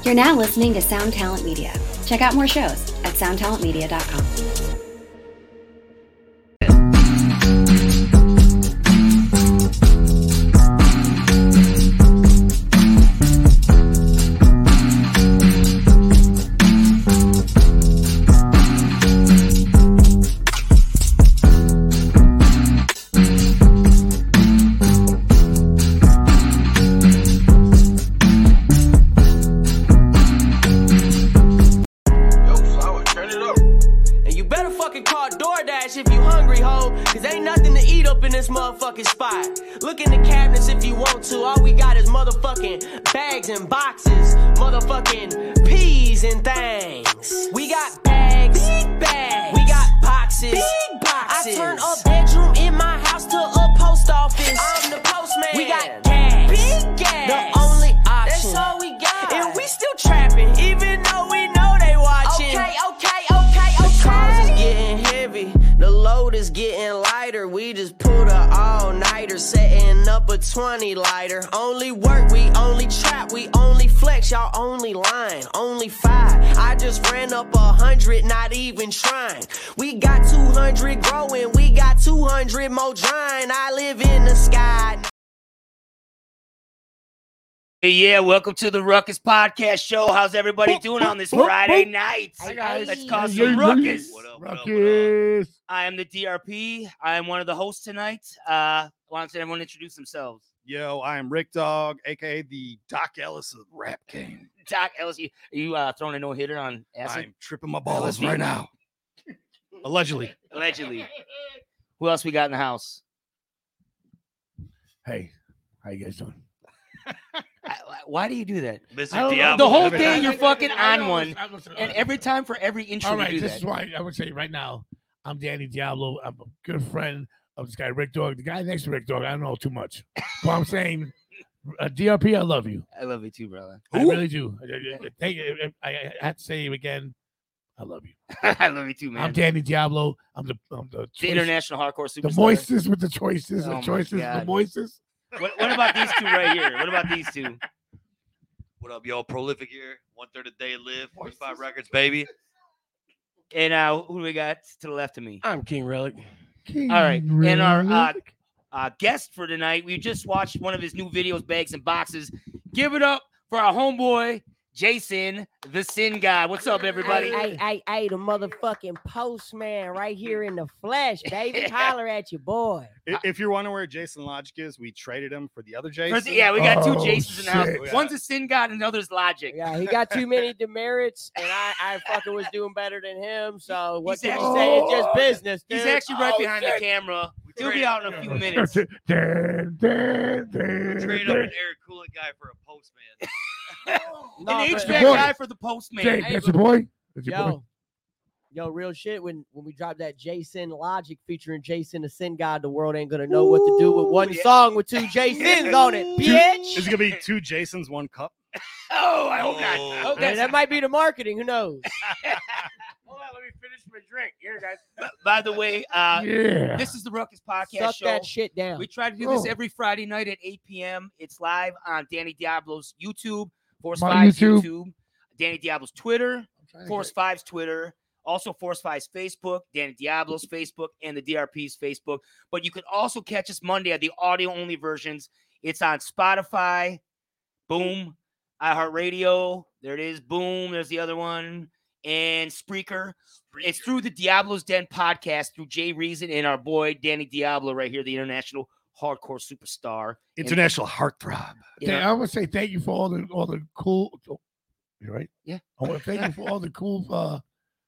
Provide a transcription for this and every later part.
You're now listening to Sound Talent Media. Check out more shows at soundtalentmedia.com. Motherfucking spot. Look in the cabinets if you want to. All we got is motherfucking bags and boxes, motherfucking peas and things. We got bags, big bags. We got boxes, big boxes. I turn a bedroom in my house to a post office. I'm the postman. We got gas, big gas. The only option. That's all we got. And we still trapping, even though we know they watching. Okay. The cars is getting heavy. The load is getting lighter. We just pulled a all-nighter, setting up a 20 lighter. Only work, we only trap, we only flex. Y'all only lying, only 5. I just ran up 100, not even trying. We got 200 growing, we got 200 more drying. I live in the sky. Hey, yeah, welcome to the Ruckus Podcast Show. How's everybody doing on this Friday night? Hi, guys. Let's cause some ruckus. What up, Ruckus. I am the DRP. I am one of the hosts tonight. Why don't everyone introduce themselves? Yo, I am Rick Dog, a.k.a. the Doc Ellis of Rap Game. Doc Ellis, are you throwing a no-hitter on acid? I'm tripping my balls right now. Allegedly. Who else we got in the house? Hey, how you guys doing? Why do you do that? Mr. Diablo. The whole day you're fucking on one, and every time for every intro All right, you do this that. is why I would say right now, I'm Danny Diablo. I'm a good friend of this guy, Rick Dog. The guy next to Rick Dog, I don't know too much. But I'm saying, DRP, I love you. I love you too, brother. I really do. Thank you. I have to say you again, I love you. I love you too, man. I'm Danny Diablo. I'm the the international hardcore superstar. The moistest with the choices. Oh The choices, God. the moistest. What about these two right here? What about these two? What up, yo? Prolific here. 1/3 a day live. 45 records, baby. And who do we got to the left of me? I'm King Relic. All right. And our guest for tonight, we just watched one of his new videos, Bags and Boxes. Give it up for our homeboy, Jason, the Sin God. What's up, everybody? Hey, the motherfucking postman right here in the flesh, baby. Holler at your boy. If you're wondering where Jason Logic is, we traded him for the other Jason. Yeah, we got two Oh, Jasons in the house. shit. One's a Sin God and the other's Logic. Yeah, he got too many demerits, and I fucking was doing better than him. So what He's can you say? It's just business, dude. He's actually right Oh, behind shit. the camera. He'll be out in a few minutes. Trade up an air coolant guy for a postman. No, An but- HVAC boy. guy for the postman. Jake, that's your boy? That's your boy? Yo, real shit. When we drop that Jason Logic featuring Jason the Sin God, the world ain't gonna know what to do with one song with two Jasons on it, bitch. It's going to be 2 Jasons, 1 cup. Oh, I hope not. I hope Hey, that's that might be the marketing. Who knows? Hold on, let me finish my drink. Here, guys. By the way, Yeah. this is the Ruckus Podcast Suck Show. that shit down. We try to do this Oh. every Friday night at 8 p.m. It's live on Danny Diablo's YouTube, Force My 5's YouTube. YouTube, Danny Diablo's Twitter, Force 5's Twitter, also Force 5's Facebook, Danny Diablo's Facebook, and the DRP's Facebook. But you can also catch us Monday at the audio-only versions. It's on Spotify, boom, iHeartRadio, there it is, boom, there's the other one, and Spreaker. It's through the Diablo's Den podcast, through Jay Reason and our boy Danny Diablo right here, the international hardcore superstar. International heartthrob. You know, I want to say thank you for all the cool. You right? Yeah. I want to thank you for all the cool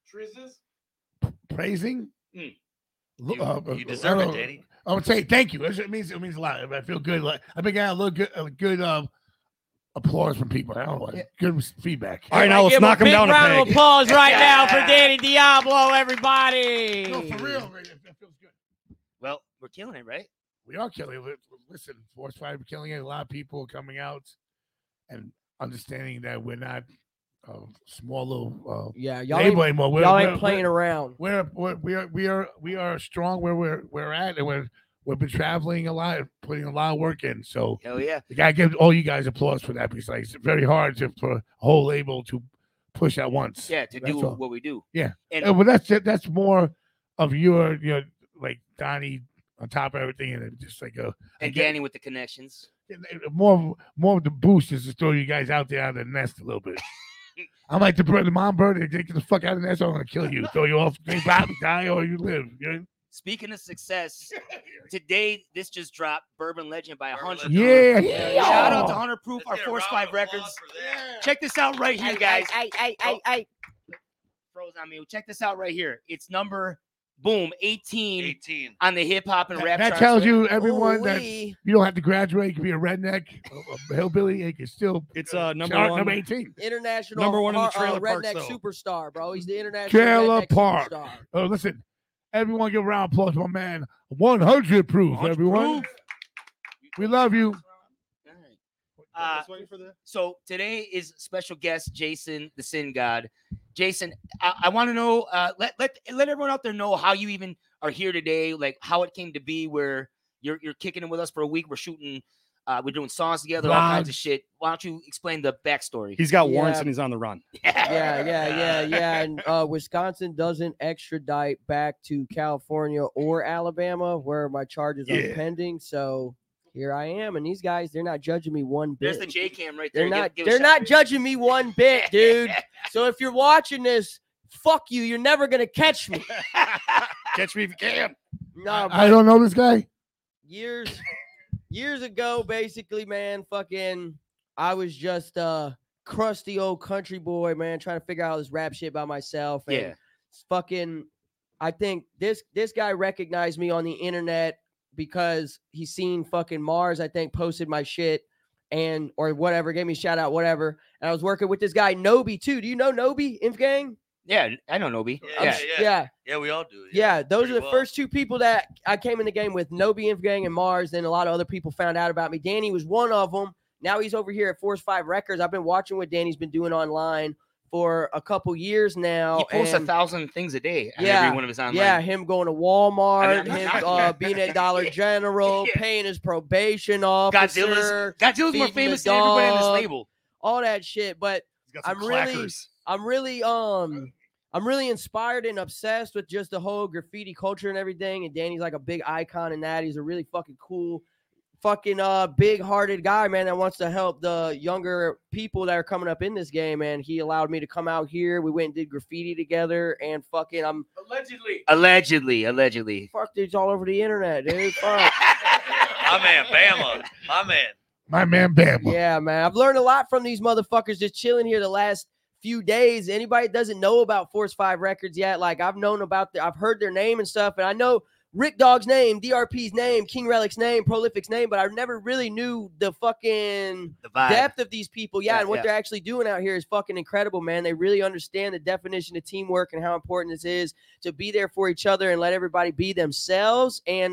praising. Mm. You deserve it, Danny. I would say thank you. It means a lot. I feel good. Like I've been getting a little good applause from people. I don't know, good feedback. All right, now let's knock him down a round of peg. applause right now for Danny Diablo, everybody. No, for real, man, that feels good. well, we're killing it, right? We are killing it. Listen, Force 5 killing it. A lot of people coming out and understanding that we're not small little Yeah, y'all label ain't, anymore. y'all ain't playing around. We are strong where we're at, and we're we've been traveling a lot, putting a lot of work in. So Hell yeah. I gotta give all you guys applause for that because like, it's very hard for a whole label to push at once. Yeah, to That's do all. what we do. Yeah. And Well, that's more of your like Donnie on top of everything, and just like and Danny with the connections. more of the boost is to throw you guys out there out of the nest a little bit. I'm like the mom bird. They get the fuck out of the nest. I'm gonna kill you, throw you off, die, or you live. You know? Speaking of success, today this just dropped. Bourbon Legend by 100. Yeah. Shout out to 100 Proof, Let's our get a Force round 5 of records. applause for that. Check this out right here, guys. Hey. Froze on me. Check this out right here. It's number 18 18. on the hip hop and rap That charts. tells you everyone that Ooh-wee. you don't have to graduate. You can be a redneck, a hillbilly. You can still It's number start one. number 18. International Number one in the trailer parks, redneck though. superstar, bro. He's the international Trailer redneck park. superstar. Oh, listen, everyone, give a round of applause to my man. 100 Proof, 100 everyone. Proof. We love you. So today is special guest Jason, the Sin God. Jason, I want to know. Let everyone out there know how you even are here today. Like how it came to be where you're kicking it with us for a week. We're shooting. We're doing songs together, all kinds of shit. Why don't you explain the backstory? He's got warrants Yeah. and he's on the run. Yeah. And Wisconsin doesn't extradite back to California or Alabama where my charges are pending. So here I am, and these guys, they're not judging me one bit. There's the J Cam right there. They're not. Give a They're shout not out. judging me one bit, dude. So if you're watching this, fuck you. You're never gonna catch me. Catch me if you can. No, I don't know this guy. years ago, basically, man, fucking, I was just a crusty old country boy, man, trying to figure out this rap shit by myself. And Yeah. fucking, I think this guy recognized me on the internet because he seen fucking Mars, I think, posted my shit and or whatever, gave me a shout out, whatever. And I was working with this guy Nobi too. Do you know Nobi, Inf Gang? Yeah, I know Nobi. Yeah. Yeah, we all do. Yeah, those pretty are the well. first two people that I came in the game with. Nobi, Inf Gang, and Mars. Then a lot of other people found out about me. Danny was one of them. Now he's over here at Force 5 Records. I've been watching what Danny's been doing online for a couple years now. He posts and 1,000 things a day. On Yeah, every one of his online. yeah, him going to Walmart, I mean, him being at Dollar General, Yeah. paying his probation officer, Godzilla's more feeding the famous than everybody on this dog. label. all that shit. But He's got some I'm really inspired and obsessed with just the whole graffiti culture and everything. And Danny's like a big icon in that. He's a really fucking cool, fucking big-hearted guy, man, that wants to help the younger people that are coming up in this game. And he allowed me to come out here. We went and did graffiti together, and fucking Allegedly. fuck dudes all over the internet, dude. Fuck. My man, Bama. My man. My man Bam. Yeah, man. I've learned a lot from these motherfuckers just chilling here the last few days. Anybody that doesn't know about Force 5 Records yet, like I've known about I've heard their name and stuff, and I know Rick Dog's name, DRP's name, King Relic's name, Prolific's name, but I never really knew the fucking The vibe. depth of these people. Yeah, Yeah, and what yeah. they're actually doing out here is fucking incredible, man. They really understand the definition of teamwork and how important this is to be there for each other and let everybody be themselves and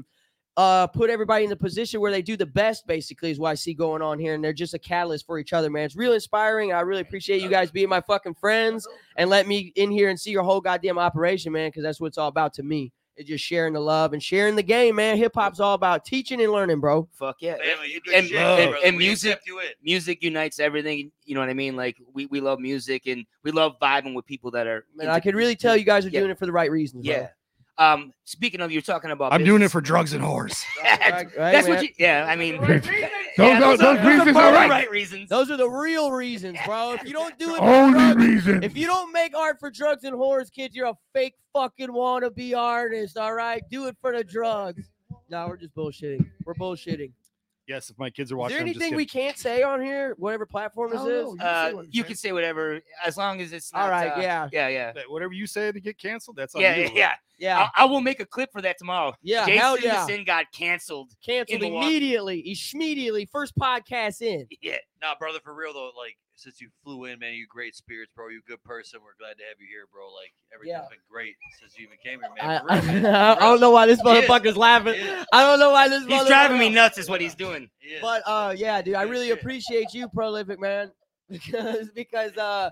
put everybody in the position where they do the best, basically, is what I see going on here. And they're just a catalyst for each other, man. It's real inspiring. I really appreciate you guys being my fucking friends and let me in here and see your whole goddamn operation, man, because that's what it's all about to me. It's just sharing the love and sharing the game, man. Hip hop's all about teaching and learning, bro. Fuck yeah. Bama, you good And- shit, and- brother. and We music- accept you in. Music unites everything. You know what I mean? Like we love music and we love vibing with people that are. Man, I could really tell you guys are Yeah. doing it for the right reasons, bro. Yeah. Speaking of, you're talking about. I'm doing it business. for drugs and whores. Right, That's man. what you. Yeah, I mean. Those reasons are right. Right reasons. Those are the real reasons, bro. If you don't do it for Only drugs, reason. if you don't make art for drugs and whores, kids, you're a fake fucking wannabe artist, all right? Do it for the drugs. No, we're just bullshitting. We're bullshitting. Yes, if my kids are Is watching, there I'm just anything we kidding. can't say on here, whatever platform this is? You can say whatever as long as it's not. All right, yeah. Yeah. That whatever you say to get canceled, that's on Yeah, you. yeah, yeah. Yeah. I will make a clip for that tomorrow. Yeah, Jason hell the yeah. Sin got canceled. Canceled in Milwaukee. immediately. First podcast in. Yeah. Nah, brother, for real though, like since you flew in, man, you great spirits, bro. You a good person. We're glad to have you here, bro. Like everything's Yeah. been great since you even came here, man. For real, man. I don't know why this motherfucker's laughing. Yeah. I don't know why this He's driving me motherfucker- nuts, is what he's doing. Yeah. But yeah, dude, I really Shit. appreciate you, Prolific, man, because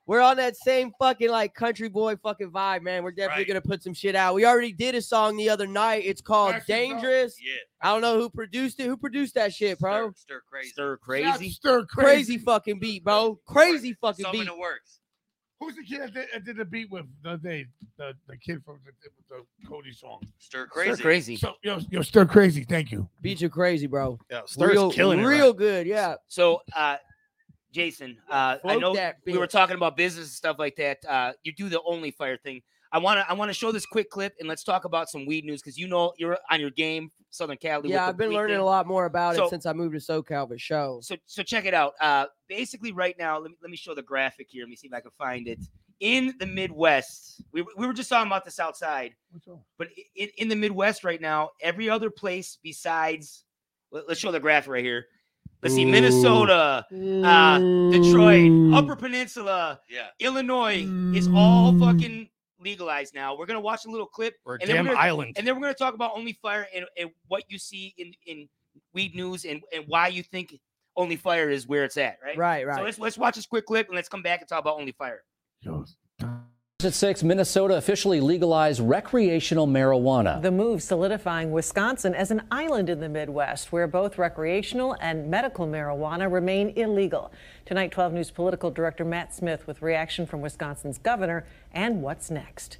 we're on that same fucking like country boy fucking vibe, man. We're definitely Right. gonna put some shit out. We already did a song the other night. It's called Actually, no. Dangerous. Yeah. I don't know who produced it. Who produced that shit, bro? Stir crazy. Stir crazy. Stir Crazy fucking beat, bro. Crazy fucking Something beat. that works. Who's the kid that did the beat with the kid from the Cody song? Stir Stir crazy. crazy. So yo, stir crazy. Thank you. Beats are crazy, bro. Yeah, Stir's killing it. Real good, yeah. So, Jason, I Float know that we were bitch. talking about business and stuff like that. You do the Only Fire thing. I want to show this quick clip and let's talk about some weed news because you know you're on your game, Southern Cali. Yeah, I've been learning a lot more about So- it since I moved to SoCal for show. So check it out. Basically, right now, let me show the graphic here. Let me see if I can find it. In the Midwest, we were just talking about this outside, but in the Midwest right now, every other place besides, let's show the graph right here. Let's see, Minnesota, Detroit, Upper Peninsula, Yeah. Illinois is all fucking legalized now. We're gonna watch a little clip, We're a and then damn we're gonna- island. and then we're gonna talk about Only Fire and what you see in weed news and why you think Only Fire is where it's at, right? Right, right. So let's watch this quick clip and let's come back and talk about Only Fire. Yo, At 6, Minnesota officially legalized recreational marijuana. The move solidifying Wisconsin as an island in the Midwest where both recreational and medical marijuana remain illegal. Tonight, 12 News political director Matt Smith with reaction from Wisconsin's governor and what's next.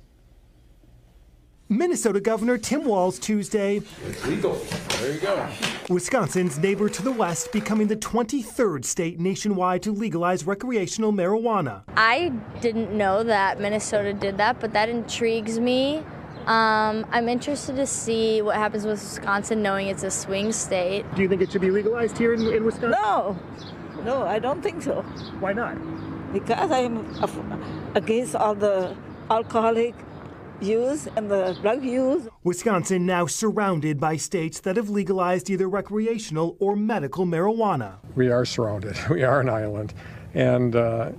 Minnesota Governor Tim Walz Tuesday. it's legal. There you go. Wisconsin's neighbor to the west becoming the 23rd state nationwide to legalize recreational marijuana. I didn't know that Minnesota did that, but that intrigues me. I'm interested to see what happens with Wisconsin, knowing it's a swing state. Do you think it should be legalized here in Wisconsin? No, I don't think so. Why not? Because I'm against all the alcoholic use and the drug use. Wisconsin now surrounded by states that have legalized either recreational or medical marijuana. We are surrounded. We are an island, and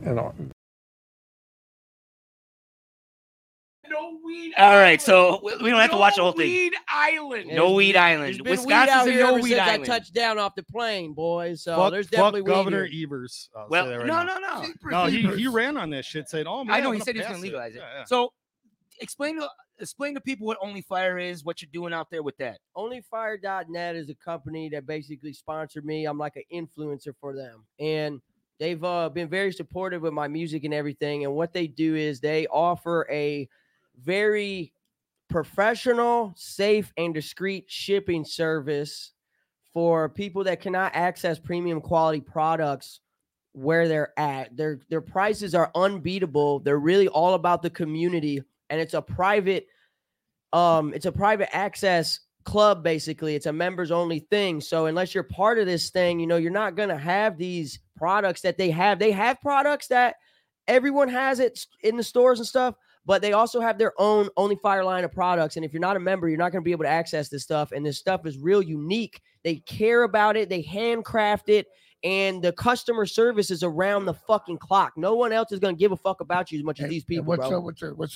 No weed. All right, so we don't have to watch the whole thing. Weed island. No weed island. There's been weed Wisconsin's out a here no ever weed since island. I touched down off the plane, boys. So Fuck, there's definitely weed Governor here. Evers. I'll Well, say that right no, now. no. No, he ran on this shit, saying, "Oh man, I know I'm he gonna said he was pass going to legalize it. Yeah, yeah. So explain to people what Only Fire is, what you're doing out there with that. Onlyfire.net is a company that basically sponsored me. I'm like an influencer for them. And they've been very supportive with my music and everything. And what they do is they offer a very professional, safe, and discreet shipping service for people that cannot access premium quality products where they're at. Their prices are unbeatable. They're really all about the community. And it's a private access club, basically. It's a members only thing. So unless you're part of this thing, you're not going to have these products that they have. They have products that everyone has it in the stores and stuff, but they also have their own Only Fire line of products. And if you're not a member, you're not going to be able to access this stuff. And this stuff is real unique. They care about it. They handcraft it. And the customer service is around the fucking clock. No one else is going to give a fuck about you as much as these people, bro.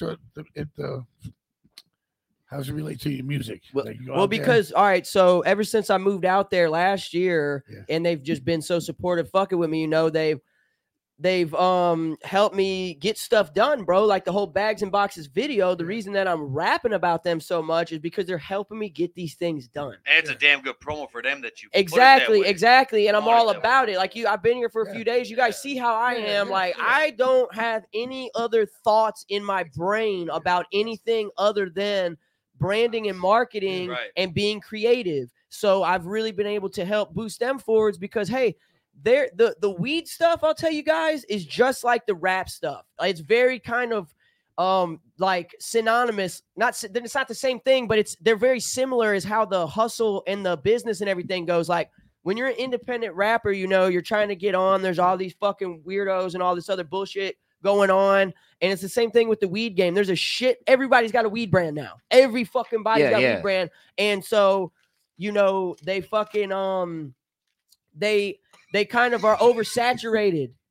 How does it relate to your music? Well, because all right, so ever since I moved out there last year, and they've just been so supportive, fucking with me. They've helped me get stuff done, bro. Like the whole Bags and Boxes video. The reason that I'm rapping about them so much is because they're helping me get these things done. And it's a damn good promo for them that you put it that Exactly, way. exactly. And I'm Promote it all that about it. Like I've been here for a few days. You guys see how I am. Like I don't have any other thoughts in my brain about anything other than branding and marketing and being creative. So I've really been able to help boost them forwards because, hey, the weed stuff, I'll tell you guys, is just like the rap stuff. It's very kind of like synonymous. It's not the same thing, but they're very similar as how the hustle and the business and everything goes. Like when you're an independent rapper, you're trying to get on. There's all these fucking weirdos and all this other bullshit going on. And it's the same thing with the weed game. There's everybody's got a weed brand now. Every fucking body's got a weed brand. And so, they fucking, they kind of are oversaturated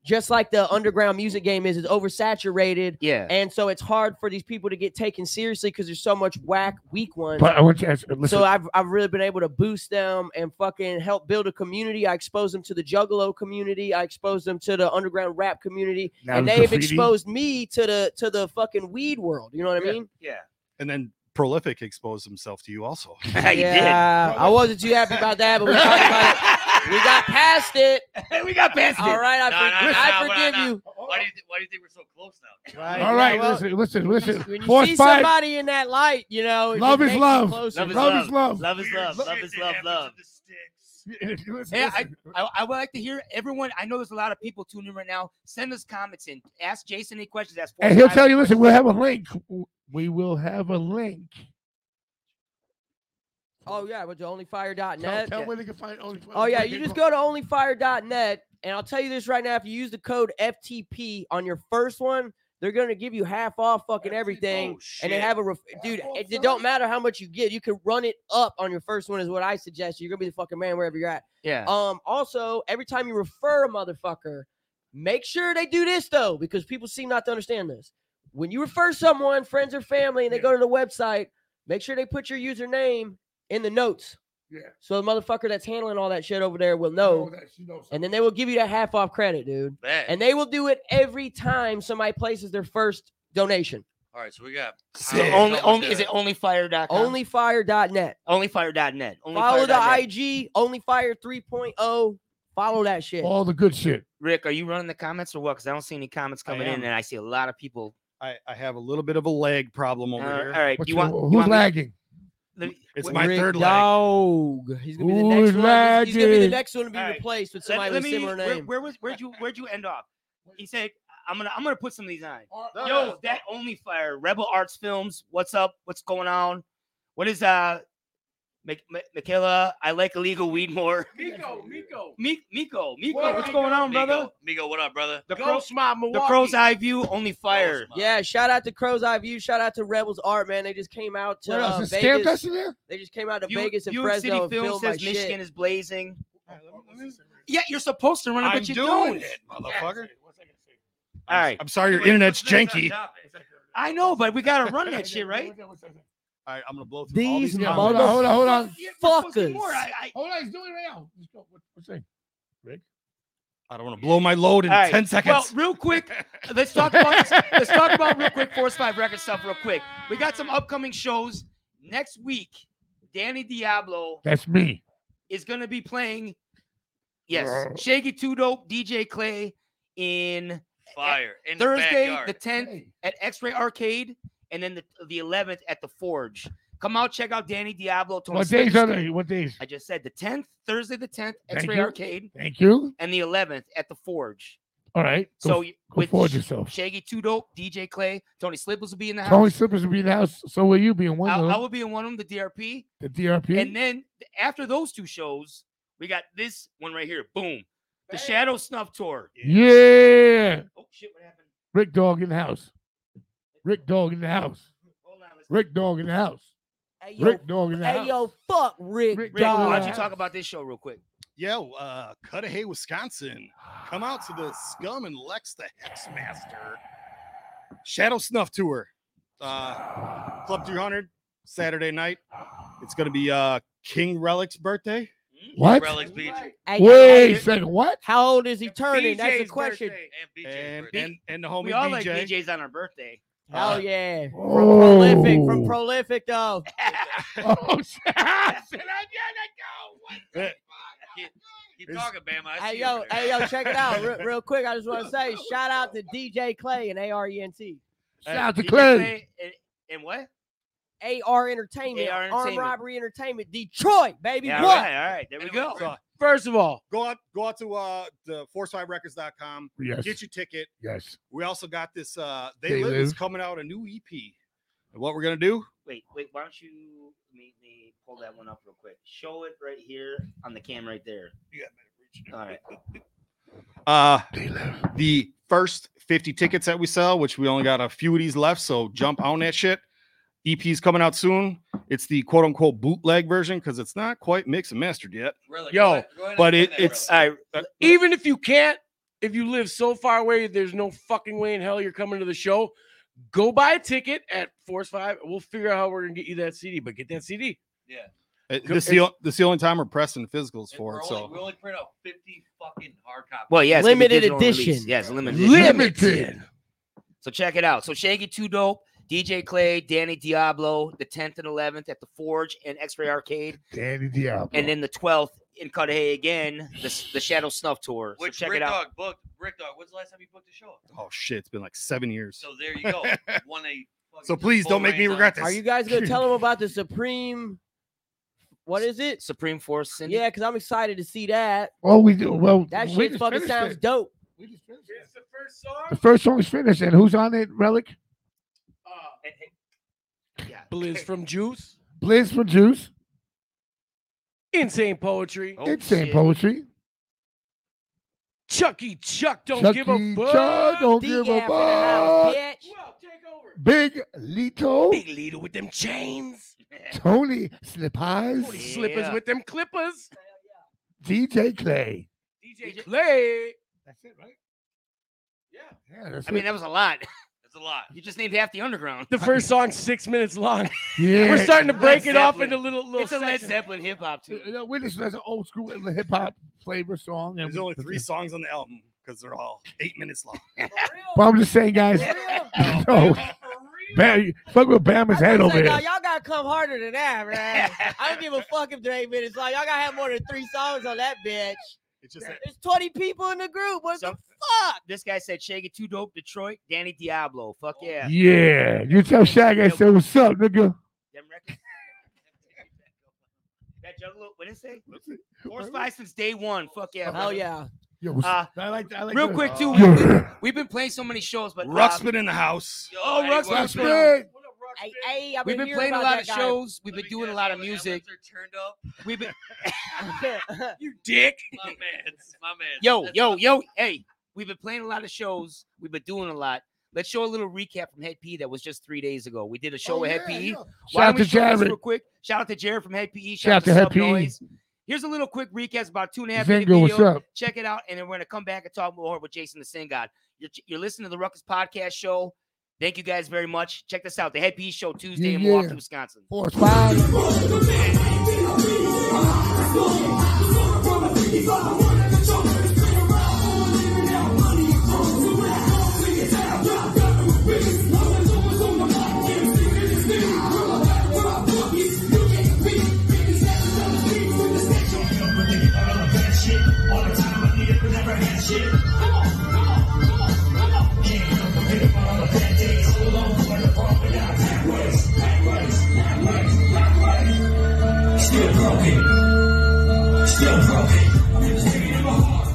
just like the underground music game is oversaturated. Yeah. And so it's hard for these people to get taken seriously because there's so much whack, weak ones. But I want you to ask, listen. So I've really been able to boost them and fucking help build a community. I exposed them to the Juggalo community. I exposed them to the underground rap community. Now and the they've graffiti. exposed me to the fucking weed world. You know what I mean? Yeah. And then Prolific exposed himself to you also. Yeah, I wasn't too happy about that, but we talked about it. We got past it. We got past it. All right, I forgive you. Why do you think we're so close now? Right, All right, well, listen. When you Force see 5. somebody in that light, you know, it Love just is makes you love. closer. Love is Love love. is love. Love is love. Love is love. Love. Hey, I would like to hear everyone. I know there's a lot of people tuning in right now. Send us comments in. Ask Jason any questions. Ask And he'll tell you, listen, we'll have a link. We will have a link. Oh, yeah, with the onlyfire.net. Tell where they can find OnlyFire. Oh, yeah, you just go to onlyfire.net, and I'll tell you this right now. If you use the code FTP on your first one, they're going to give you half off fucking everything. And they have a, dude, it don't matter how much you get. You can run it up on your first one is what I suggest. You're going to be the fucking man wherever you're at. Yeah. Also, every time you refer a motherfucker, make sure they do this, though, because people seem not to understand this. When you refer someone, friends or family, and they go to the website, make sure they put your username in the notes. Yeah. So the motherfucker that's handling all that shit over there will know. And then they will give you that half off credit, dude. Bet. And they will do it every time somebody places their first donation. All right, so we got So is it onlyfire.com? Onlyfire.net. Onlyfire.net. Follow the IG, Onlyfire 3.0. Follow that shit. All the good shit. Rick, are you running the comments or what? Because I don't see any comments coming in, am. and I see a lot of people. I have a little bit of a lag problem over here. All right, Who's lagging? It's my Rick third leg. Dog. He's gonna be the next one. He's gonna be the next one to be replaced with somebody with a similar name. Where'd you end off? He said, I'm gonna put some of these on. Yo, that Onlyfire, Rebel Arts Films. What's up? What's going on? What is Michaela? I like illegal weed more. Miko, what's going on, brother? Miko, what up, brother? The Crow's Eye View, Onlyfire. Yeah, shout out to Crow's Eye View. Shout out to Rebels Art, man. They just came out to Vegas. They just came out to Vegas and Fresno City and Film filmed my says Michigan shit. is blazing. Yeah, you're supposed to run it, but you doing don't. it, motherfucker. All right. I'm sorry your internet's janky. I know, but we gotta run that shit, right? All right, I'm gonna blow through all These these. Hold on. fuckers. Hold on, he's doing it right now. Let's go. What's saying? Rick? I don't want to blow my load in All right. 10 seconds. Well, real quick, let's talk about real quick Force 5 record stuff real quick. We got some upcoming shows next week. Danny Diablo That's me. is gonna be playing. Yes, Shaggy 2 Dope, DJ Clay in Fire in the Thursday backyard. the 10th at X-Ray Arcade, and then the 11th at the Forge. Come out, check out Danny Diablo. Tony What days Slickers. are they? What days? I just said the 10th, Thursday the 10th, Thank X-Ray you. Arcade. Thank you. And the 11th at the Forge. All right. So Go forward yourself. Shaggy 2 Dope, DJ Clay, Tony Slippers will be in the house. Tony Slippers will be in the house. So will you be in one of I them? will be in one of them, the DRP. The DRP. And then after those two shows, we got this one right here. Boom. The Shadow Snuff Tour. Yeah. Oh, shit, what happened? Rick Dog in the house. Rick Dog in the house. Rick Dog in the house. Hey, Rick Dog in the house. Hey, yo, fuck Rick Rick, Dog. why don't you talk about this show real quick? Yo, Cudahy, Wisconsin. Come out to the Scum and Lex the Hexmaster Shadow Snuff Tour. Club 300, Saturday night. It's going to be King Relic's birthday. What? Relics BJ. Wait a second. What? How old is he turning? That's the BJ's question. birthday. And the homie We all BJ. like BJ's on our birthday. Hell yeah. Oh. From Prolific, though. Oh, shit. Keep talking, Bama. I Hey see yo, over there. hey yo, check it out real quick. I just want to say shout out to DJ Clay and ARENT. Shout out to DJ Clay. And what? AR Entertainment, AR Armed Entertainment. Robbery Entertainment, Detroit, baby. Yeah, what? all right. There we go. So, First of all, go out to the Force5records.com. Yes. Get your ticket. Yes. We also got this. They They Live is Live. coming out a new EP. And what we're gonna do? Wait. Why don't you let me pull that one up real quick? Show it right here on the cam right there. All right. The first 50 tickets that we sell, which we only got a few of these left, so jump on that shit. EP's coming out soon. It's the quote unquote bootleg version because it's not quite mixed and mastered yet. Really? Yo, Go ahead but and explain that, it's Relic. even if you can't if you live so far away, there's no fucking way in hell you're coming to the show. Go buy a ticket at Force 5. We'll figure out how we're gonna get you that CD, but get that CD. Yeah. This is the only time we're pressing physicals for it. So we only print out 50 fucking hard copies. Well, yeah, it's gonna be Limited digital edition. release. Yes, limited. Limited. So check it out. So Shaggy 2 Dope, DJ Clay, Danny Diablo, the 10th and 11th at the Forge and X-Ray Arcade, Danny Diablo. and then the 12th in Cudahy again, the Shadow Snuff Tour. Which so check Rick it out. Dog booked. Rick Dog, when's the last time you booked a show? oh shit, it's been like 7 years. So there you go. Won a So please don't make me regret this. Are you guys gonna tell them about the Supreme? What is it? Supreme Force Cindy? Yeah, because I'm excited to see that. Oh, we do. Well, That we shit just fucking finished sounds it. dope. It's the first song. The first song is finished, and who's on it? Relic, Blizz from Juice. Blizz from Juice, Insane Poetry. Oh, Insane shit. Poetry, Chucky Chuck don't give a Chucky fuck. Chuck don't give a D-Gap in the house, fuck. bitch. Well, take over. Big Lito, Big leader with them chains. Tony Slip Eyes, Tony Slippers Yeah. with them clippers. DJ Clay. DJ Clay. That's it, right? Yeah. Yeah, that's I mean, that was a lot. That's a lot. You just named half the underground. The first song's 6 minutes long. Yeah. We're starting to break Led it off Zeppelin. into little It's a Led sections. Zeppelin hip hop too. You know, we just as an old school hip hop flavor song. And There's only 3 songs on the album because they're all 8 minutes long. But I'm just saying, guys. No, Bam, fuck with Bama's head over Y'all here. gotta come harder than that, man. I don't give a fuck if they're 8 minutes long. Y'all gotta have more than 3 songs on that bitch. It's just There's 20 people in the group. What the Some- fuck? This guy said Shaggy 2 Dope, Detroit, Danny Diablo. Fuck yeah. Yeah, you tell Shaq I said, "What's up, nigga?" Them records. That Juggalo, what did it say? Force 5 since day one. Fuck yeah. Hell brother. yeah. Yo, what's- Uh, I like Real the- quick too, Yeah. we've been playing so many shows, but Ruck's been in the house. oh, Ruck's That's been good. Hey, I've We've been hearing playing a about lot that of guy. shows. We've been doing a lot of music. Are turned up. We've been You dick. My man. yo, That's yo, yo, hey, we've been playing a lot of shows. We've been doing a lot. Let's show a little recap from Head P that was just 3 days ago. We did a show with Head PE. Shout Why out don't we to show this Jared. real quick? Shout out to Jared from Head PE. Shout out to Sub Head PE. Noise. Here's a little quick recap. It's about 2.5 minute Zingo, what's video. up? Check it out, and then we're gonna come back and talk more with Jason the Sin God. You're listening to the Ruckus Podcast Show. Thank you guys very much. Check this out. The Head PE Show Tuesday in Yeah. Milwaukee, Wisconsin. Force 5. Still broken. Still broken.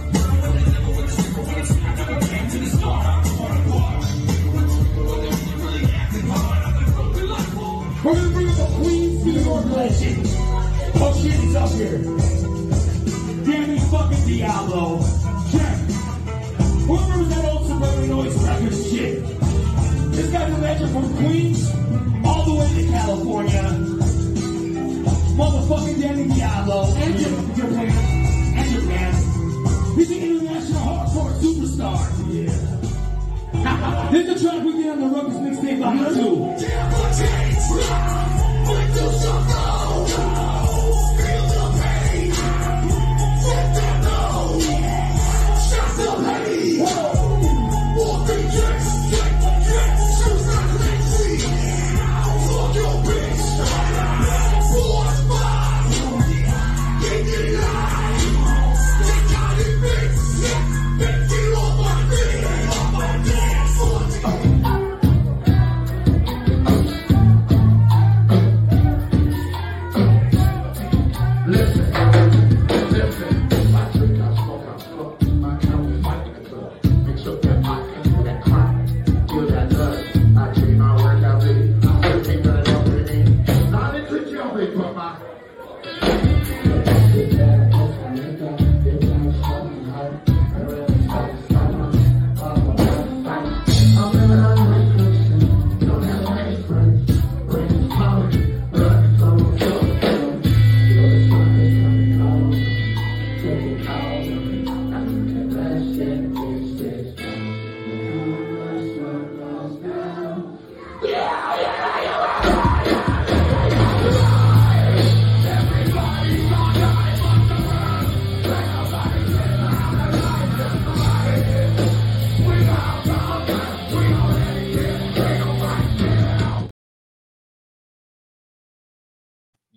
We're gonna bring up a Queens, New York legend. Oh shit, he's up here. Danny fucking Diablo. Check. Who remembers that old Suburban Noise Records shit? This guy's a legend from Queens all the way to California. Motherfucking Danny Diablo and your man. And your man. He's an international hardcore superstar. Yeah. Here's the track we did on the Ruckus mixtape Volume 2.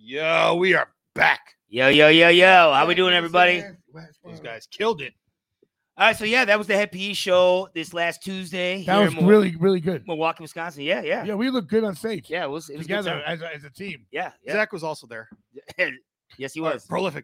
Yo, we are back. Yo. How we doing, everybody? These guys killed it. All right, so yeah, that was the Head PE show this last Tuesday. That was really, really good. Milwaukee, Wisconsin. Yeah. Yeah, we looked good on stage. Yeah, it was together good time. as a team. Yeah. Zach was also there. Yes, he was. Prolific.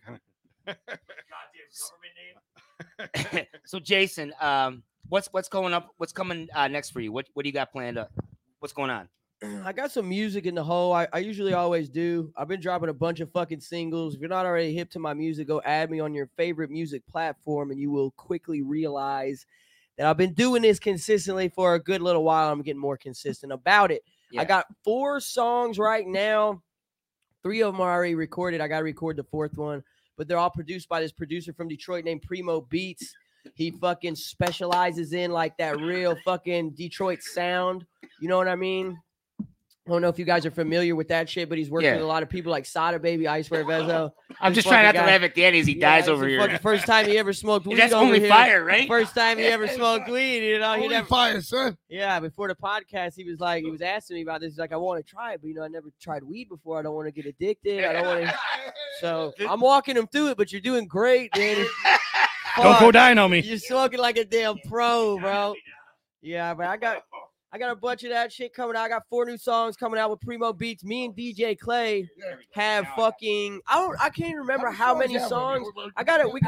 So Jason, what's going up? What's coming next for you? What do you got planned up? What's going on? I got some music in the hole. I usually always do. I've been dropping a bunch of fucking singles. If you're not already hip to my music, go add me on your favorite music platform, and you will quickly realize that I've been doing this consistently for a good little while. I'm getting more consistent about it. Yeah. I got 4 songs right now. 3 of them are already recorded. I got to record the 4th one, but they're all produced by this producer from Detroit named Primo Beats. He fucking specializes in like that real fucking Detroit sound. You know what I mean? I don't know if you guys are familiar with that shit, but he's working with a lot of people like Sada Baby, I Swear Vezo. I'm just trying not to laugh at Danny as he dies over here. The first time he ever smoked weed. That's over only here. fire, right? First time he ever smoked weed. You know, he never fire, son. Yeah, before the podcast, he was asking me about this. He's like, I want to try it, but I never tried weed before. I don't want to get addicted. I don't want to. So I'm walking him through it, but you're doing great, Danny. Don't go dying on me. You're smoking like a damn pro, bro. Yeah, but I got a bunch of that shit coming out. I got 4 new songs coming out with Primo Beats. Me and DJ Clay have fucking I can't even remember how many songs. I got it.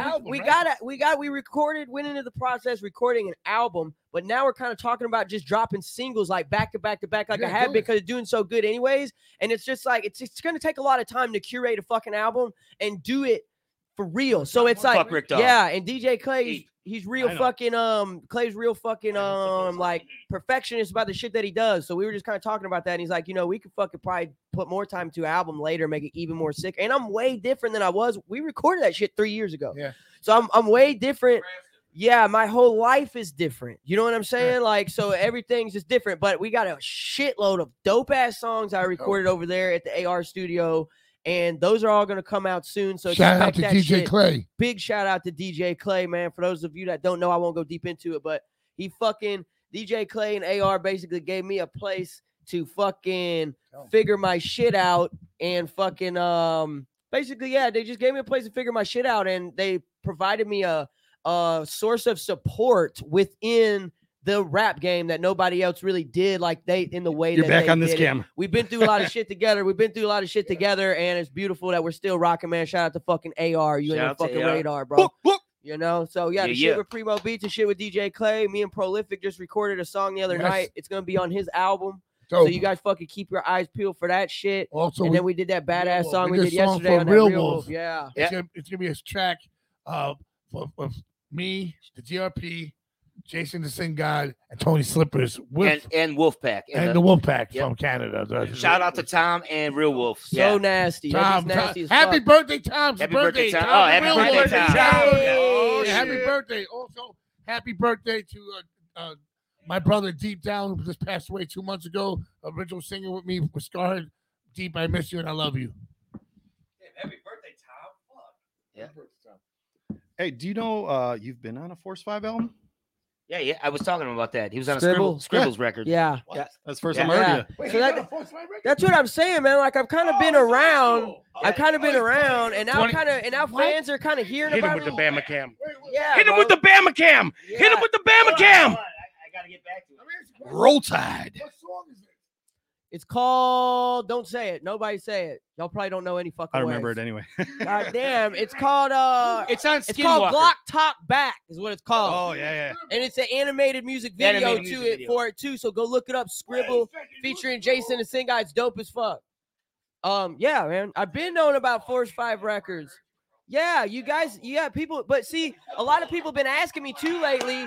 We recorded, went into the process recording an album, but now we're kind of talking about just dropping singles like back to back to back like I have because it's doing so good anyways. And it's just like it's gonna take a lot of time to curate a fucking album and do it for real. So it's like and DJ Clay he's real fucking Clay's real fucking like perfectionist about the shit that he does. So we were just kind of talking about that, and he's like, we could fucking probably put more time to album later, make it even more sick. And I'm way different than I was. We recorded that shit 3 years ago. Yeah. So I'm way different. Yeah, my whole life is different. You know what I'm saying? Like, so everything's just different. But we got a shitload of dope ass songs I recorded over there at the AR studio. And those are all going to come out soon. So shout out to DJ Clay. Big shout out to DJ Clay, man. For those of you that don't know, I won't go deep into it, but he fucking DJ Clay and AR basically gave me a place to fucking figure my shit out and fucking basically, yeah, they just gave me a place to figure my shit out, and they provided me a source of support within the rap game that nobody else really did like they in the way you're that back they on this did camera. We've been through a lot of shit together. And it's beautiful that we're still rocking, man. Shout out to fucking AR. You in the fucking radar, bro. You know, so yeah, the shit with Primo Beats and shit with DJ Clay. Me and Prolific just recorded a song the other night. It's gonna be on his album. So you guys fucking keep your eyes peeled for that shit. Also, and then we did that badass song we did song yesterday on that Real Real Wolf. Wolf. Yeah. It's gonna be a track for me, the DRP, Jason the Sin God, and Tony Slippers and Wolfpack and the Wolfpack from Canada. Shout out to Tom and Real Wolf. So nasty. Tom, nasty as happy fuck. birthday, Tom! Happy birthday, Tom! Oh, happy birthday, Tom! Happy birthday! Also, happy birthday to my brother Deep Down, who just passed away 2 months ago. Original singer with me with Scarhead. Deep, I miss you and I love you. Happy birthday, Tom! Fuck. Yeah. Hey, do you know you've been on a Force 5 album? Yeah, I was talking about that. He was on a Scribble? Scribbles record. Yeah. That's the first time I heard you. So that's what I'm saying, man. Like I've kind of been around. I've kind of been around, and now now fans are kind of hearing Hit him about with the me. Bama Cam. Yeah, Hit him bro. with the Bama Cam. Yeah. Hit him with the Bama Cam. I gotta get back to it. Roll Tide. What song is it? It's called. Don't say it. Nobody say it. Y'all probably don't know any fucking. I remember words. it anyway. God damn! It's called. It's on It's called Skinwalker. Glock Talk Back. Is what it's called. Oh yeah. And it's an animated music video for it too. So go look it up. Scribble featuring Jason and Sin Guy. It's dope as fuck. Yeah, man. I've been knowing about Force 5 Records. Yeah, you guys, people, but see, a lot of people have been asking me too lately.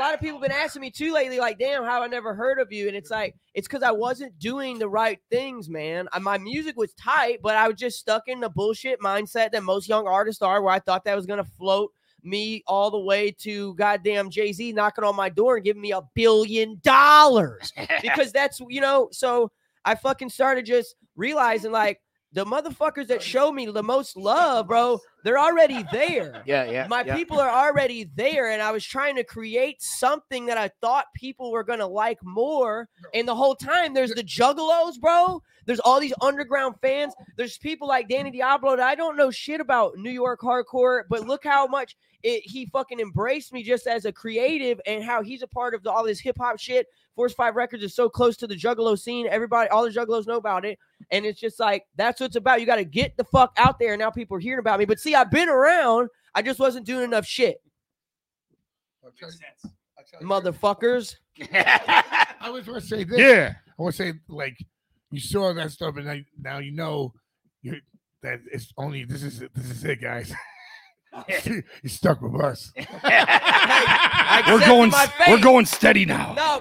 Like, damn, how I never heard of you. And it's like, it's because I wasn't doing the right things, man. My music was tight, but I was just stuck in the bullshit mindset that most young artists are, where I thought that was going to float me all the way to goddamn Jay-Z knocking on my door and giving me $1 billion. Because that's, so I fucking started just realizing, like, the motherfuckers that show me the most love, bro, They're already there. Yeah. My people are already there, and I was trying to create something that I thought people were gonna like more. And the whole time, there's the Juggalos, bro. There's all these underground fans. There's people like Danny Diablo that I don't know shit about New York hardcore, but look how much he fucking embraced me just as a creative, and how he's a part of all this hip hop shit. Force 5 Records is so close to the Juggalo scene. Everybody, all the Juggalos know about it. And it's just like, that's what it's about. You got to get the fuck out there. And now people are hearing about me. But see, I've been around. I just wasn't doing enough shit. Motherfuckers. I was going to say this. Yeah. I want to say, like, you saw that stuff, and now you know that it's only, this is it, guys. You're stuck with us. We're going steady now. No,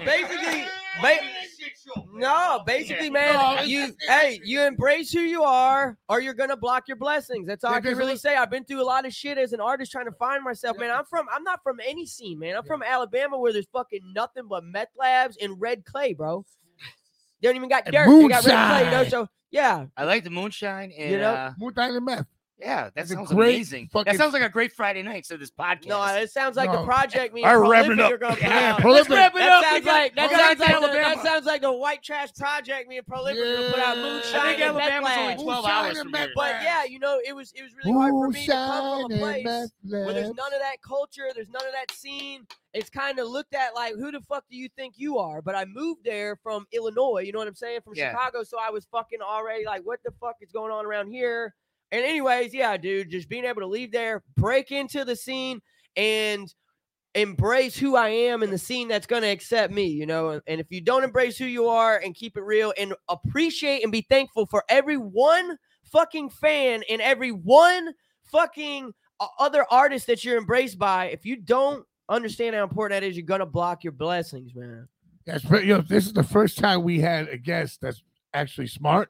basically, man, you embrace who you are, or you're gonna block your blessings. That's all I can really say. I've been through a lot of shit as an artist trying to find myself, man. I'm not from any scene, man. I'm from Alabama, where there's fucking nothing but meth labs and red clay, bro. They don't even got dirt. They got red clay, you know. So yeah, I like the moonshine and moonshine and meth. Yeah, that sounds great amazing. That sounds like a great Friday night instead of this podcast. No, it sounds like the project me. All right, wrap it up. Let's wrap it up. That sounds like the white trash project me and Prolific are gonna put out moonshine. I think and Alabama's meth only labs. 12 hours from here. But yeah, you know, it was really hard for me to come from a place where there's none of that culture, there's none of that scene. It's kind of looked at like, who the fuck do you think you are? But I moved there from Illinois, you know what I'm saying? From Chicago, so I was fucking already like, what the fuck is going on around here? And anyways, yeah, dude, just being able to leave there, break into the scene, and embrace who I am in the scene that's going to accept me, you know? And if you don't embrace who you are and keep it real and appreciate and be thankful for every one fucking fan and every one fucking other artist that you're embraced by, if you don't understand how important that is, you're going to block your blessings, man. Yes, but this is the first time we had a guest that's actually smart.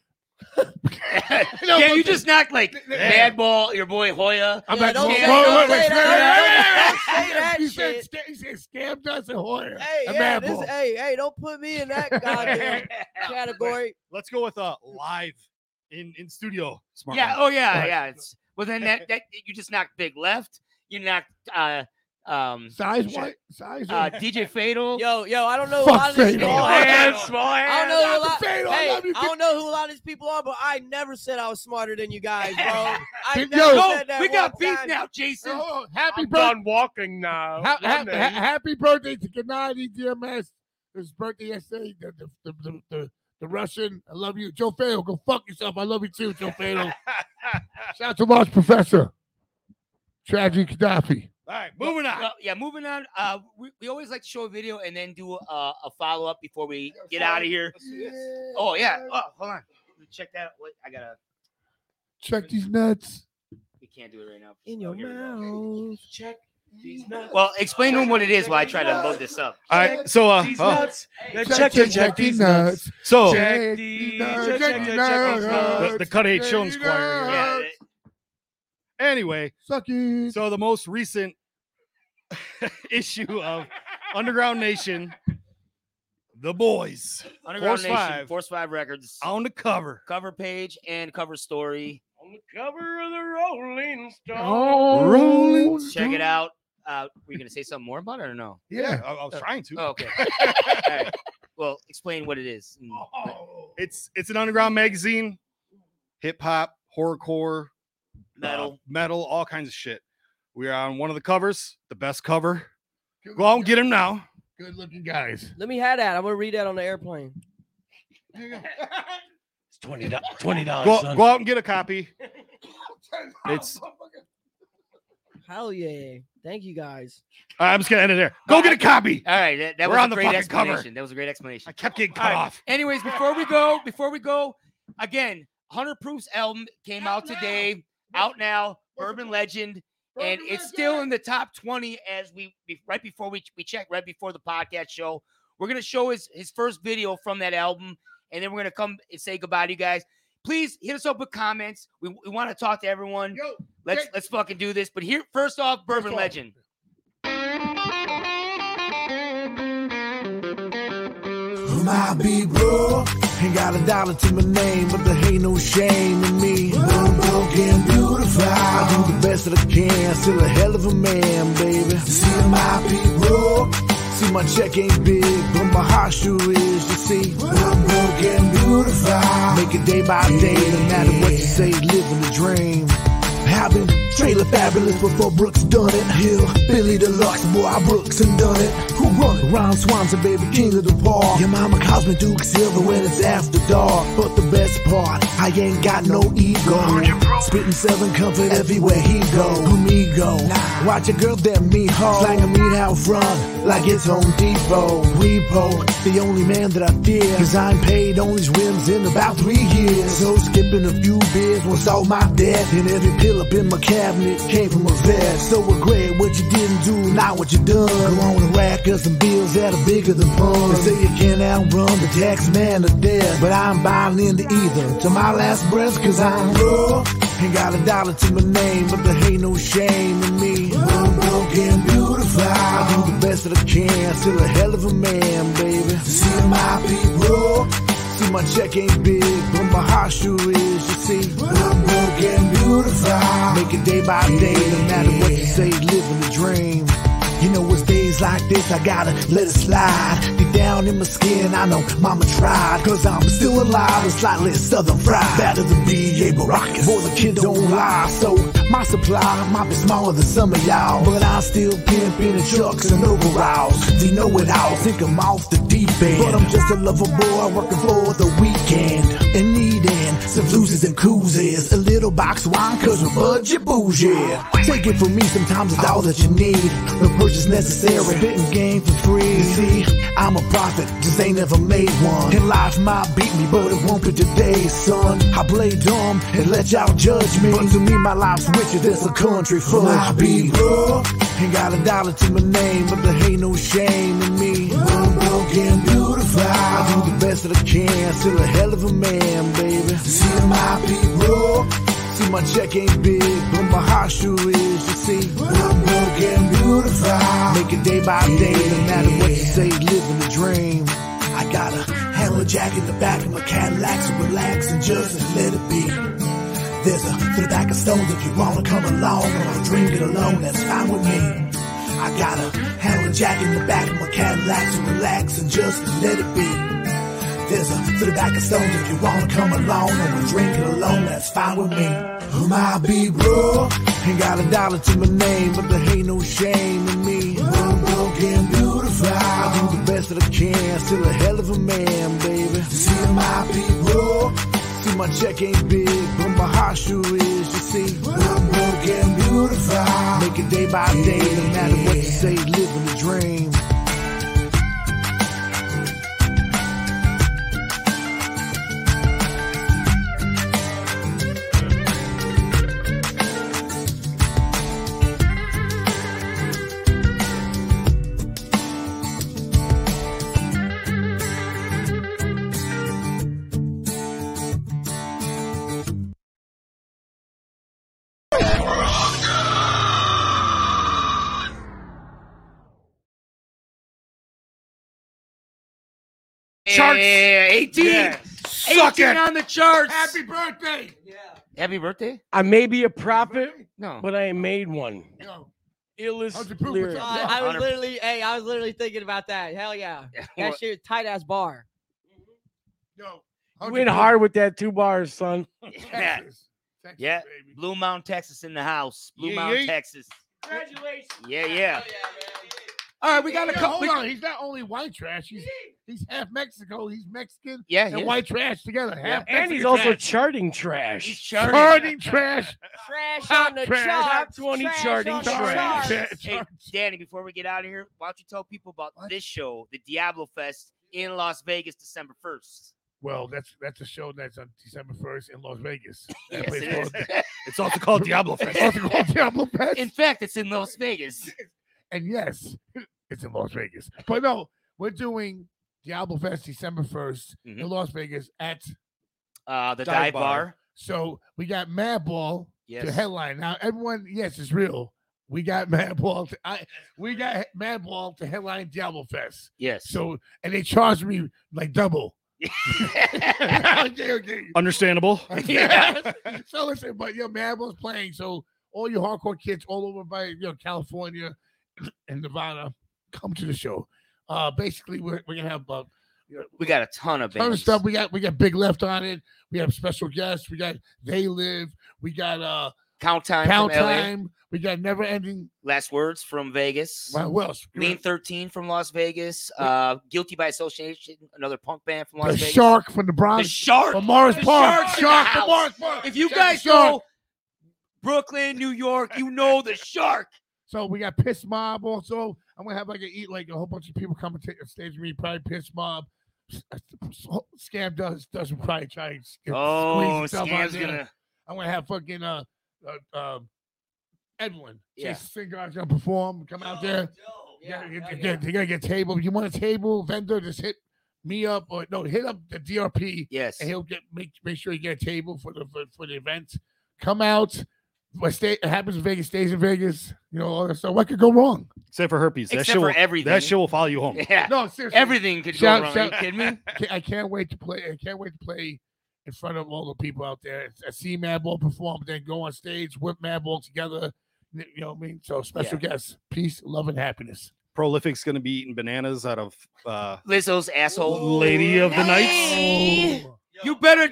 You just knocked like Madball, your boy Hoya. I'm not don't say that He shit. said scammed us and Hoya. Hey, don't put me in that goddamn category. Let's go with live in studio. Smart. Yeah. Oh yeah. Well, then that you just knocked Big Left. You knocked DJ Fatal. Yo, I don't know a lot of these people. I don't know who a lot of these people are, but I never said I was smarter than you guys, bro. I never said that. We got beef now, Jason. Happy birthday! Walking now. Happy birthday to Gennady DMS. His birthday yesterday. The Russian. I love you, Joe Fatal. Go fuck yourself. I love you too, Joe Fatal. Shout out to Lost Professor. Tragedy Gaddafi. All right, moving on. Moving on. We always like to show a video and then do a follow up before we get out of here. Oh yeah. Oh, hold on. Check that out. Wait, I gotta check these nuts. We can't do it right now. In your mouth. Check these nuts. Well, explain to him what it is while I try to load this up. All right. So these nuts. Check these nuts. So check these nuts. The Cut 8 Children's Choir. Yeah. Anyway, Sucky. So the most recent issue of Underground Nation, The Boys, Force 5 Records on the cover page and cover story. On the cover of the Rolling Stone. Check it out. Were you gonna say something more about it or no? Yeah, I was trying to. Oh, okay. All right. Well, explain what it is. It's an underground magazine, hip hop, horrorcore. Metal, all kinds of shit. We are on one of the covers, the best cover. Go out and get him now. Good looking guys. Let me have that. I'm gonna read that on the airplane. There you go. It's $20. Go out and get a copy. It's hell yeah. Thank you guys. All right, I'm just gonna end it there. Go get a copy. All right, that We're was on a the great fucking explanation. cover. That was a great explanation. I kept getting cut off. Anyways, before we go, again, 100 Proof's album came out today. Out now, Bourbon Legend, and it's still in the top 20 as right before we checked right before the podcast show. We're gonna show his first video from that album, and then we're gonna come and say goodbye to you guys. Please hit us up with comments. We want to talk to everyone. Let's fucking do this. But here, first off, Bourbon Legend. My big bro, ain't got $1 to my name, but there ain't no shame in me. No, broken, beautiful. I do the best that I can, still a hell of a man, baby. See, I might be broke. See, my check ain't big, but my heart sure is. You see, I'm broken, beautiful. Make it day by day, no matter what you say, living the dream. I've been trailer fabulous before Brooks done it. Hill, Billy Deluxe, boy, Brooks and done it. Who run it? Ron Swanson, baby, king of the park. Your mama calls me Duke Silver when it's after dark. But the best part, I ain't got no ego. Spitting Southern comfort everywhere he go. Amigo, watch a girl that me hard. Slang a meat out front, like it's Home Depot. Repo, the only man that I fear. Cause I'm paid on these rims in about 3 years. So skipping a few beers once all my debt. And every pill up in my cabinet came from a vet. So regret what you didn't do, not what you done. Go on and rack up some bills that are bigger than fun. They say you can't outrun the tax man to death, but I'm buying into either to my last breath. Cause I'm broke, ain't got a dollar to my name, but there ain't no shame in me. I'm broken, beautiful. I do the best that I can, still a hell of a man, baby. See, I might be broke. See, my check ain't big, but my heart sure is. You see, I'm broken, beautiful. Make it day by day, no matter what you say, living the dream. You know, it's days like this, I gotta let it slide. Deep down in my skin, I know mama tried. Cause I'm still alive, and slightly southern fried. Better than B.A. Baracus, boy, the kid don't lie. So, my supply might be smaller than some of y'all, but I still pimpin' in trucks and overalls. They know it all, think I'm off the deep end. But I'm just a lover boy working for the weekend. And needing some losers and coozes. A little box of wine cause we're budget bougie. Take it from me, sometimes it's all that you need. No purchase necessary, spitting game for free. You see, I'm a prophet, just ain't never made one. And life might beat me, but it won't be today, son. I play dumb and let y'all judge me, but to me my life's richer than a country full. I be broke, ain't got a dollar to my name, but there ain't no shame in me. I'm broken, beautiful. I do the best that I can, still a hell of a man, baby. See, I might be broke. See, my check ain't big, but my heart sure is. You see, I'm broken, beautiful. Make it day by day, no matter what you say, living the dream. I got a hammer jack in the back of my Cadillac, so relax and just let it be. There's a 3 bag of stones if you wanna come along, or drink it alone, that's fine with me. I got a hammer jack in the back of my Cadillac, so relax and just let it be. There's a 3 bag of stones if you wanna come along, or drink it alone, that's fine with me. I might be broke, ain't got a dollar to my name, but there ain't no shame in me. I'm broken, beautiful. I do the best that I can, still a hell of a man, baby. See, I might be broke. See, my check ain't big, but my heart sure is. You see, I'm broken, beautiful. Make it day by day, no matter what you say, living the dream. Charts. 18. Yeah. 18 on the charts. Happy birthday. Happy birthday. I may be a prophet, No. but I ain't made one. Yo, Illest lyrics. I was literally thinking about that. Hell yeah. That shit tight ass bar. yo, You went hard with that 2 bars, son. Yeah. Yeah. Blue Mountain, Texas in the house. Blue Yeah, Mountain, yeah. Texas. Congratulations. Yeah. All right, we got a couple. we- Hold on, he's not only white trash. He's half Mexico. He's Mexican. Yeah, and yeah. white trash together. Yeah. Half And he's Mexican also trash. charting trash. He's charting trash. Trash Top on the trash. charts. Top 20 trash charting on the trash. charts. Hey, Danny, before we get out of here, why don't you tell people about this show, the Diablo Fest in Las Vegas, December 1st? Well, that's a show that's on December 1st in Las Vegas. That Yes, place it called- is. It's also called Diablo Fest. It's also called Diablo Fest. In fact, it's in Las Vegas. And yes, it's in Las Vegas. But no, we're doing Diablo Fest December 1st in Las Vegas at the Dive Bar. So we got Madball Yes. to headline. Now, everyone, yes, it's real. We got Madball. We got Madball to headline Diablo Fest. Yes. So, and they charged me like double. Okay. Understandable. Yeah. So listen, but Madball's playing. So all you hardcore kids all over by California and Nevada, come to the show. Basically, we're gonna have we got a ton of bands. stuff. We got Big Left on it. We have special guests. We got They Live. We got Count Time. Count from LA. Time. We got Never Ending. Last Words from Vegas. Who else? Lean 13 from Las Vegas. Guilty by Association, another punk band from Las The Vegas. Shark from the Bronx. The Shark from Morris The Park. Shark's in the Shark from house. Morris Park. If you Check guys the Shark. know Brooklyn, New York, you know the Shark. So we got Piss Mob also. I'm gonna have a whole bunch of people come and take the stage with me. Probably Piss Mob. Scam doesn't probably try and squeeze himself on Scam's there. gonna. I'm gonna have fucking Edwin. Yeah. Jason Singar's gonna perform. Come out there. You gotta get a table. If you want a table vendor, just hit me up or hit up the DRP. Yes. And he'll make sure you get a table for the event. Come out. It happens in Vegas, stays in Vegas. All that stuff. What could go wrong? Except for herpes. Except for everything. That shit will follow you home. Yeah. No, seriously. Everything could go wrong. Are you kidding me? I can't wait to play. I can't wait to play in front of all the people out there. I see Madball perform, then go on stage, whip Madball together. You know what I mean? So special guests, peace, love, and happiness. Prolific's going to be eating bananas out of Lizzo's asshole. Lady of the Nights. You better.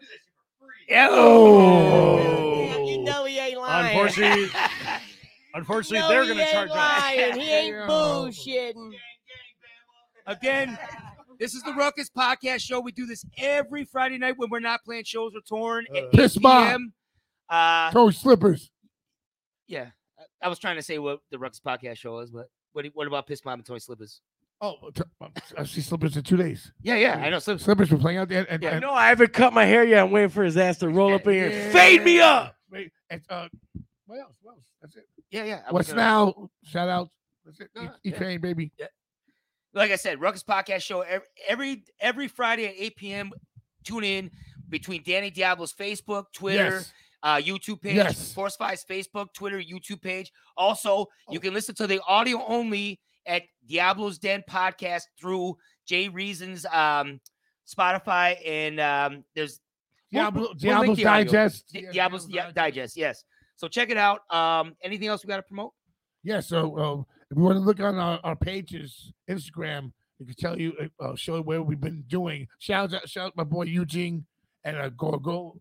You know he ain't lying. Unfortunately, they're going to charge us. He ain't bullshitting. Again, this is the Ruckus Podcast Show. We do this every Friday night when we're not playing shows or touring at Piss 8 Mob. p.m. Toe slippers. Yeah, I was trying to say what the Ruckus Podcast Show is, but what about Piss Mob and Toy Slippers? Oh, I see slippers in 2 days. Yeah, I know. Slippers were playing out there. And, No, I haven't cut my hair yet. I'm waiting for his ass to roll up in here and fade me up. Wait, what else? That's it. Yeah. What's now? Shout out. That's it. E-Train, baby. Yeah. Like I said, Ruckus Podcast Show every Friday at 8 p.m. Tune in between Danny Diablo's Facebook, Twitter, YouTube page, Yes. Force 5's Facebook, Twitter, YouTube page. Also, you can listen to the audio only at Diablo's Den podcast through Jay Reason's Spotify, and there's Diablo's we'll link the audio. Digest. Diablo's Digest, yes. So check it out. Anything else we got to promote? Yeah, so if you want to look on our pages, Instagram, we can tell you, show you where we've been doing. Shout out my boy Eugene and Go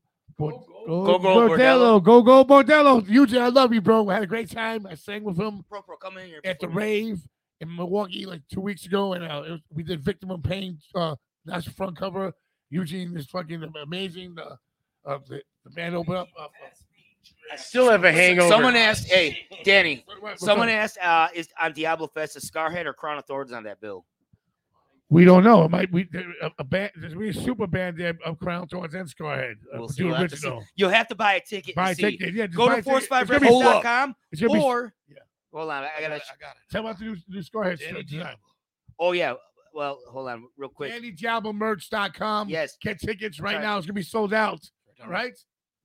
Bordello. Eugene, I love you, bro. I had a great time. I sang with him come in here at the rave in Milwaukee like 2 weeks ago, and we did Victim of Pain. That's the front cover. Eugene is fucking amazing. The band opened up. I still have a hangover. Someone asked, hey, Danny, What's someone up? asked, is on Diablo Fest a Scarhead or Crown of Thorns on that bill? We don't know. It might be a band. There's a super band there of Crown Thorns and Scarhead. We'll see. Do We'll have to see. original. You'll have to buy a ticket. Buy to a see. ticket. Yeah, just Go buy to a ticket. It's gonna be- force5records.com It's gonna be- or hold on, I got Tell about the new Scarhead design. Oh yeah. Well, hold on, real quick. DannyDiablomerch.com. Yes. Get tickets right Sorry. now. It's gonna be sold out. All right.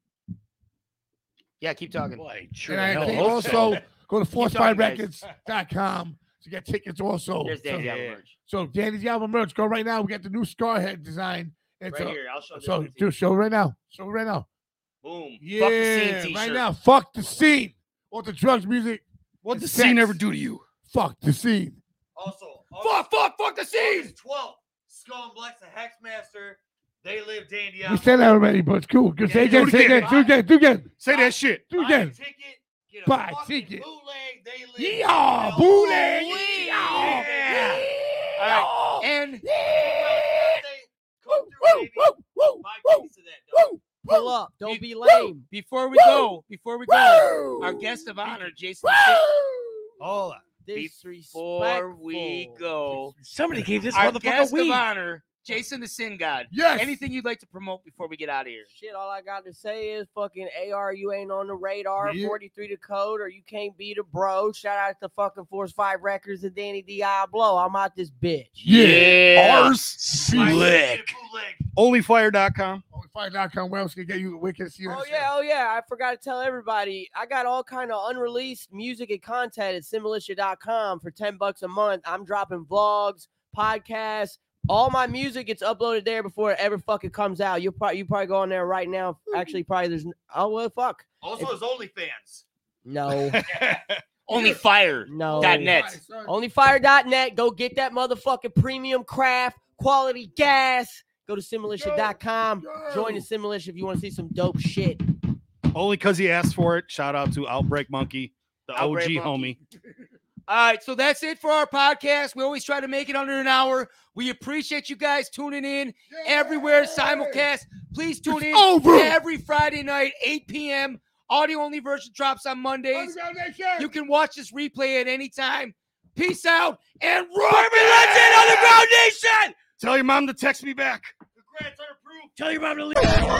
Yeah, keep talking. And I think also go to force5records.com to get tickets also. There's Danny Diablo merch. So Danny Diablo merch, go right now. We got the new Scarhead design. It's Right here, I'll show you So the do show it right now. Show it right now. Boom. Yeah, Fuck the scene t-shirt. right now. Fuck the scene. What the drugs, music. What the and scene sex. ever do to you? Fuck the scene. Also, fuck the scene. 12th, Skull and Black's the Hexmaster. They live Danny We Diablo. said that already, but it's cool. Say again, say again, do again, do again. Say that shit. Do Buy a again. ticket. Get a Buy fucking ticket. bootleg. They live. Yeehaw, bootleg. All right. And Pull up. Don't be lame. before we go, our guest of honor, Jason. Hold on. Before we go, Somebody gave this our motherfucker guest weed. of honor, Jason the Sin God. Yes. Anything you'd like to promote before we get out of here? Shit, all I got to say is fucking AR, you ain't on the radar. Yeah. 43 the code, or you can't beat a bro. Shout out to fucking Force 5 Records and Danny Diablo. I'm out this bitch. Yeah. Ours. Slick. Onlyfire.com. Onlyfire.com. Where else can get you? We can see you. Oh yeah. I forgot to tell everybody. I got all kind of unreleased music and content at Similitia.com for $10 a month. I'm dropping vlogs, podcasts, All my music gets uploaded there before it ever fucking comes out. You probably go on there right now. Actually, probably there's fuck. Also, there's OnlyFans. No. OnlyFire.net. No. OnlyFire.net. Go get that motherfucking premium craft quality gas. Go to Similitia.com. Join the Similitia if you want to see some dope shit. Only because he asked for it. Shout out to Outbreak Monkey, the Outbreak OG Monkey. homie. All right, so that's it for our podcast. We always try to make it under an hour. We appreciate you guys tuning in everywhere, simulcast. Please tune in every Friday night, 8 p.m. Audio-only version drops on Mondays. You can watch this replay at any time. Peace out, and Legend Underground Nation! Tell your mom to text me back. Congrats on approved. Tell your mom to leave.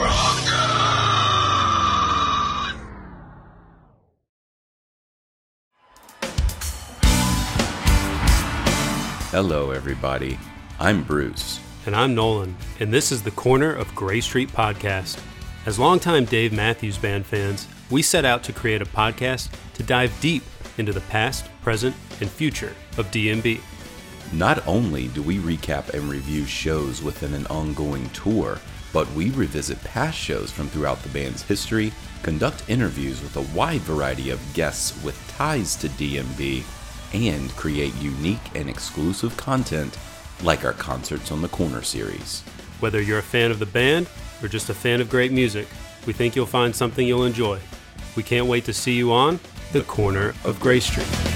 Hello, everybody. I'm Bruce. And I'm Nolan, and this is the Corner of Gray Street podcast. As longtime Dave Matthews Band fans, we set out to create a podcast to dive deep into the past, present, and future of DMB. Not only do we recap and review shows within an ongoing tour, but we revisit past shows from throughout the band's history, conduct interviews with a wide variety of guests with ties to DMB, and create unique and exclusive content like our Concerts on the Corner series. Whether you're a fan of the band or just a fan of great music, we think you'll find something you'll enjoy. We can't wait to see you on The Corner of Gray Street.